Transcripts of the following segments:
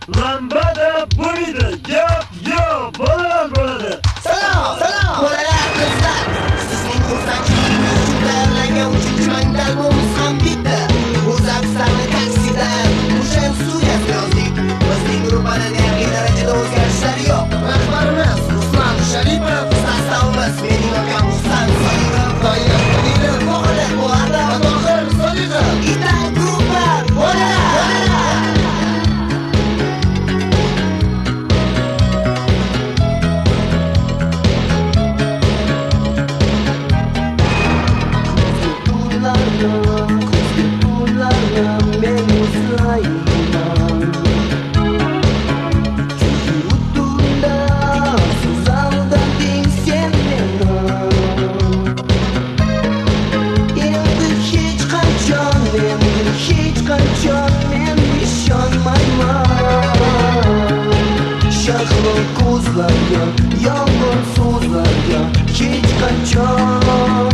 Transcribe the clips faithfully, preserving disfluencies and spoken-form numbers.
Lambada bo'ladi, gap yo'q, bolalar bo'ladi. Salom, salom. Bolalar, qizlar. Sizning xursandchiligingizga tayyorlangan uchinchi albomimiz ham bitta. O'zbekistonda taksidan o'shan studiyasi yozdik. Bizning gruppada deyarli darajada o'zgarishlar yo'q. Rahbarimiz Ruslan Sharipov, sostavimiz mening akam Ruslan Sharipov, Toyir Qodirov, Qodir Qodir, Tohir Sodiqov. Itak gruppa, bolalar. Yolg'on so'zlarga hech qachon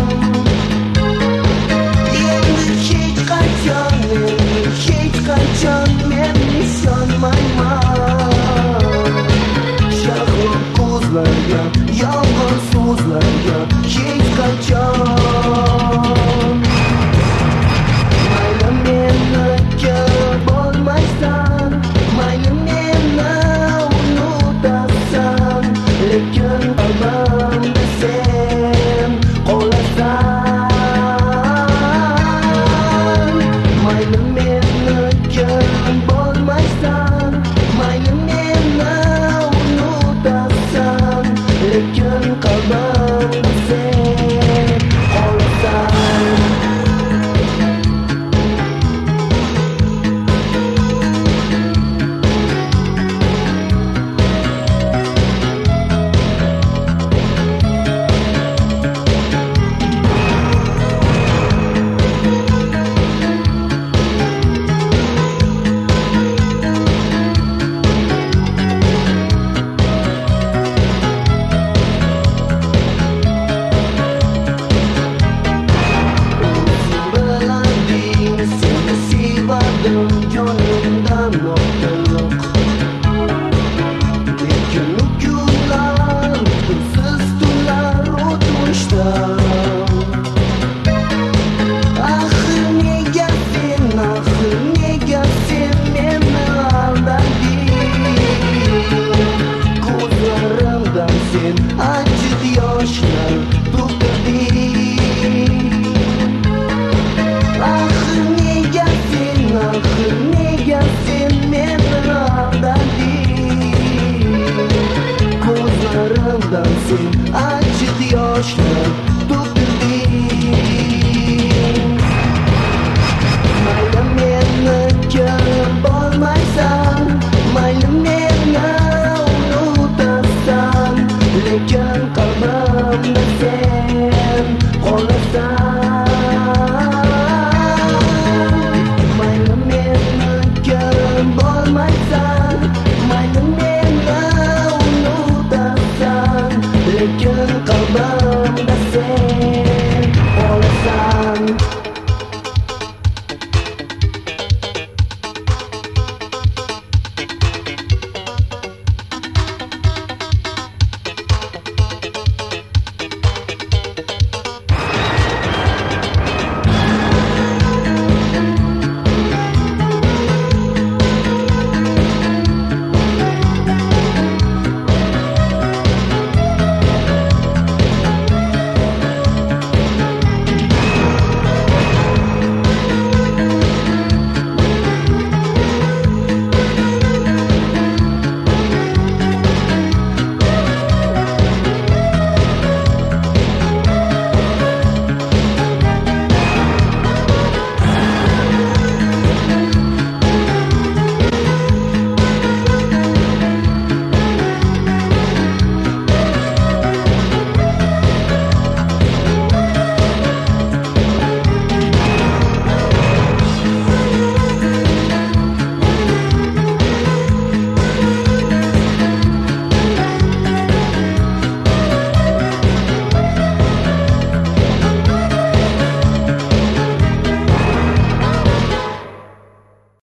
endi hech qachon hech qachon men ishonmayman. Shahlo ko'zlarga yolg'on so'zlarga hech qachon. Mayli meni ko'rib olmaysan, mayli meni unutasan, lekin qalbimda sen qolasan. Mayli meni ko'rib olmaysan, mayli meni unutasan, lekin qalbimda sen qolasan.